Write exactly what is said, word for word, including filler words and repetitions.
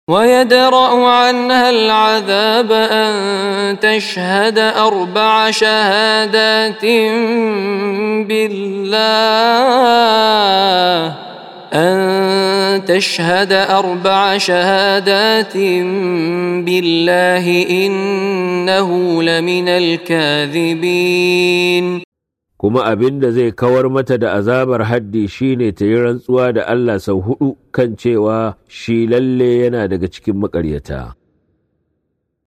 ويدرأ عنها العذاب أن تشهد أربع شهادات بالله أن تشهد أربع شهادات بالله إنه لمن الكاذبين. kuma abin da zai kawar mata da azabar haddi shine ta yi rantsuwa da Allah sau hudu kan cewa shi lalle yana daga cikin maƙaryata.